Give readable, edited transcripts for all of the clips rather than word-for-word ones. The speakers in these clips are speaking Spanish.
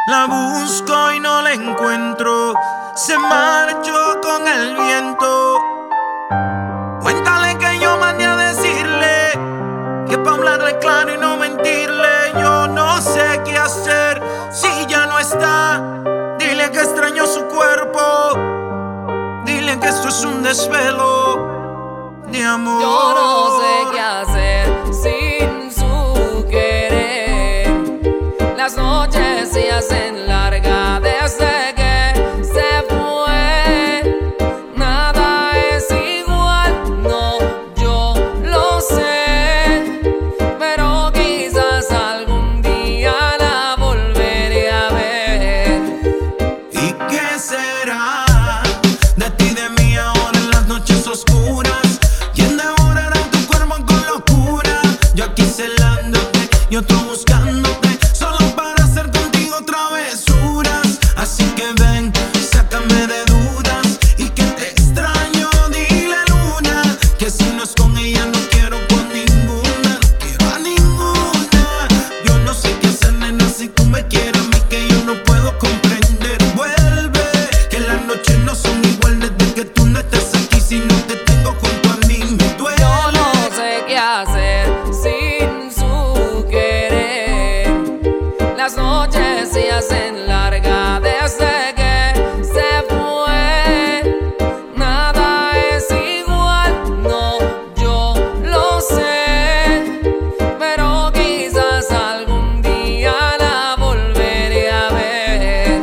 La busco y no la encuentro, se marchó con el viento. Cuéntale que yo mandé a decirle que pa' hablarle claro y no mentirle. Yo no sé qué hacer si ya no está. Dile que extraño su cuerpo, dile que esto es un desvelo de amor. Yo no sé qué hacer sin su querer. Las noches se hacen largas desde que se fue. Nada es igual, no, yo lo sé. Pero quizás algún día la volveré a ver. ¿Y qué será de ti, de mí ahora en las noches oscuras? ¿Quién devorará tu cuerpo con locura? Yo aquí celándote y otro buscándote, solo para hacer contigo travesuras. Así que ven, sácame de dudas y que te extraño, dile luna, que si no es con ella no quiero con ninguna, no quiero a ninguna. Yo no sé qué hacer, nena, si tú me quieres a mí, que yo no puedo comprender. Vuelve, que las noches no son igual desde que tú no estés aquí. Si no te tengo junto a mí me duele. Yo no sé qué hacer sin su querer. Las noches se hacen largas desde que se fue. Nada es igual, no, yo lo sé. Pero quizás algún día la volveré a ver.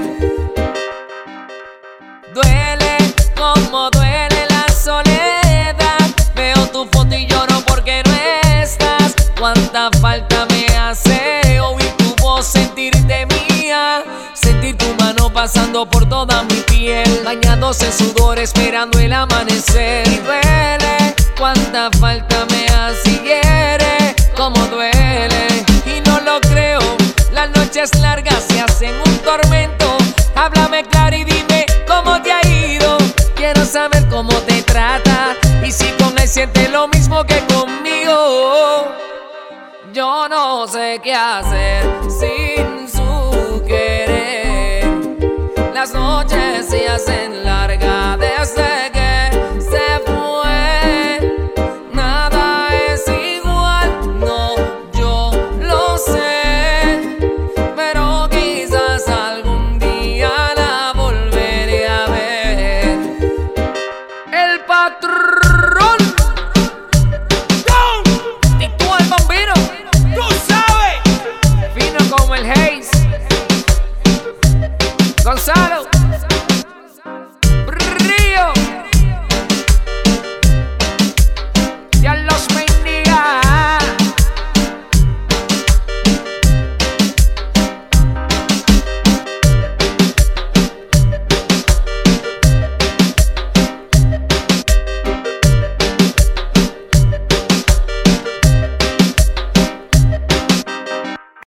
Duele como duele la soledad. Veo tu foto y lloro porque no estás. Cuánta falta me hace oír tu voz, sentirte mía, sentir tu mano pasando por toda mi piel, bañándose en sudor esperando el amanecer. Y duele, cuánta falta me hace y hiere, como duele. Y no lo creo, las noches largas se hacen un tormento. Háblame claro y dime cómo te ha ido. Quiero saber cómo te trata y si con él siente lo mismo que conmigo. Yo no sé qué hacer sin su querer. Las noches se hacen largas desde